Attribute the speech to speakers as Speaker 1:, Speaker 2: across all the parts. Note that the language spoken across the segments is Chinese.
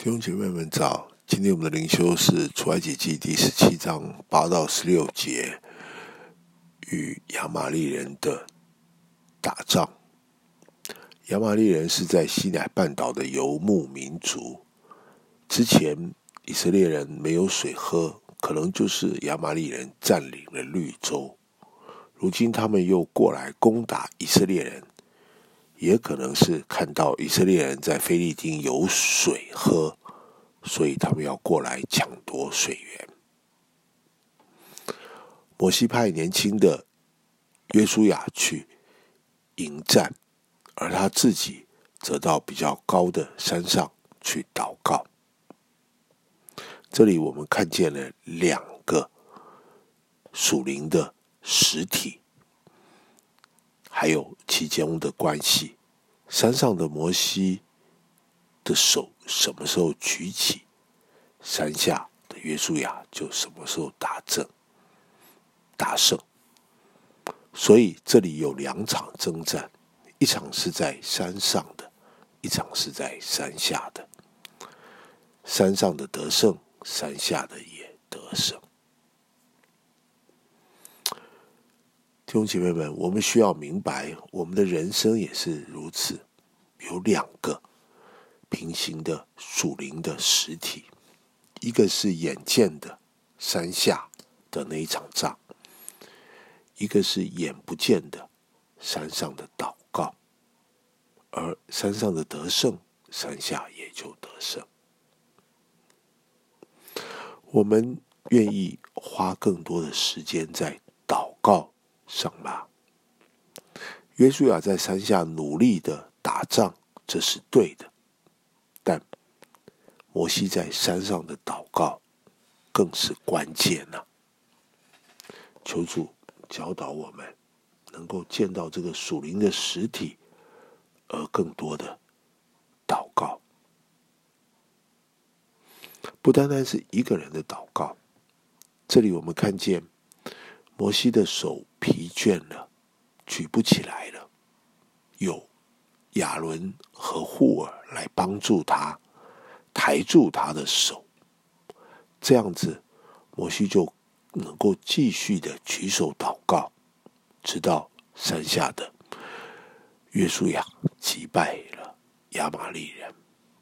Speaker 1: 弟兄姐妹们早，今天我们的灵修是出埃及记第17章8到16节，与亚玛力人的打仗。亚玛力人是在西乃半岛的游牧民族，之前以色列人没有水喝，可能就是亚玛力人占领了绿洲，如今他们又过来攻打以色列人，也可能是看到以色列人在非利丁有水喝，所以他们要过来抢夺水源。摩西派年轻的约书亚去迎战，而他自己则到比较高的山上去祷告。这里我们看见了两个属灵的实体，还有其中的关系。山上的摩西的手什么时候举起，山下的约书亚就什么时候打胜。所以这里有两场征战，一场是在山上的，一场是在山下的。山上的得胜，山下的也得胜。弟兄姐妹们，我们需要明白，我们的人生也是如此，有两个平行的属灵的实体，一个是眼见的山下的那一场仗，一个是眼不见的山上的祷告，而山上的得胜，山下也就得胜。我们愿意花更多的时间在祷告上吗？约书亚在山下努力的打仗，这是对的，但摩西在山上的祷告更是关键啊。求主教导我们能够见到这个属灵的实体，而更多的祷告。不单单是一个人的祷告，这里我们看见摩西的手疲倦了，举不起来了，有亚伦和户尔来帮助他，抬住他的手，这样子摩西就能够继续的举手祷告，直到山下的约书亚击败了亚玛力人。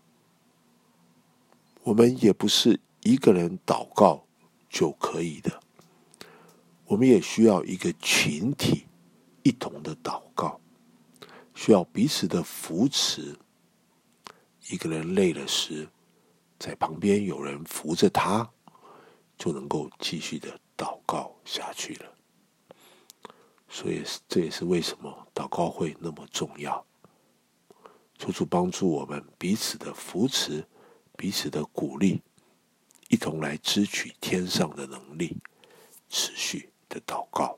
Speaker 1: 我们也不是一个人祷告就可以的，我们也需要一个群体一同的祷告，需要彼此的扶持。一个人累了时，在旁边有人扶着他，就能够继续的祷告下去了。所以这也是为什么祷告会那么重要。求主帮助我们彼此的扶持，彼此的鼓励，一同来支取天上的能力，持续的祷告。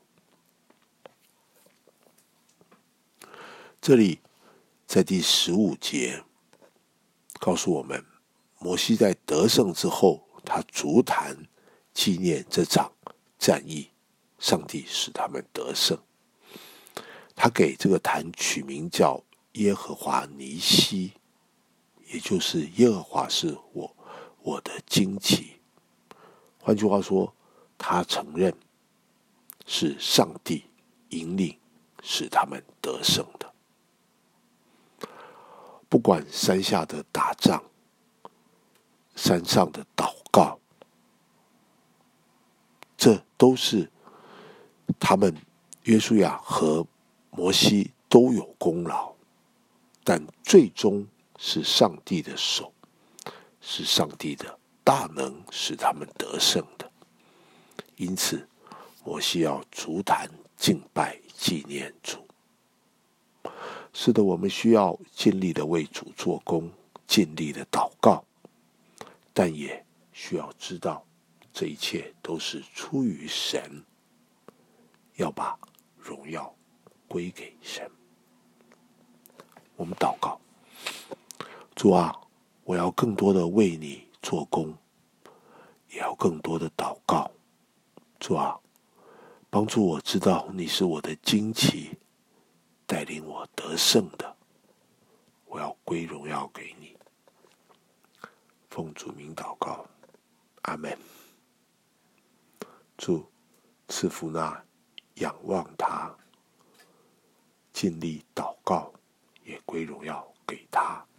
Speaker 1: 这里在第15节告诉我们，摩西在得胜之后，他筑坛纪念这场战役，上帝使他们得胜。他给这个坛取名叫耶和华尼西，也就是耶和华是我的旌旗。换句话说，他承认是上帝引领使他们得胜的。不管山下的打仗，山上的祷告，这都是他们约书亚和摩西都有功劳，但最终是上帝的手，是上帝的大能使他们得胜的。因此摩西要筑坛敬拜纪念主。是的，我们需要尽力的为主做工，尽力的祷告，但也需要知道这一切都是出于神，要把荣耀归给神。我们祷告，主啊，我要更多的为你做工，也要更多的祷告。主啊，帮助我知道你是我的旌旗，带领我得胜的，我要归荣耀给你。 奉主名祷告，阿们。主赐福那仰望他、尽力祷告，也归荣耀给他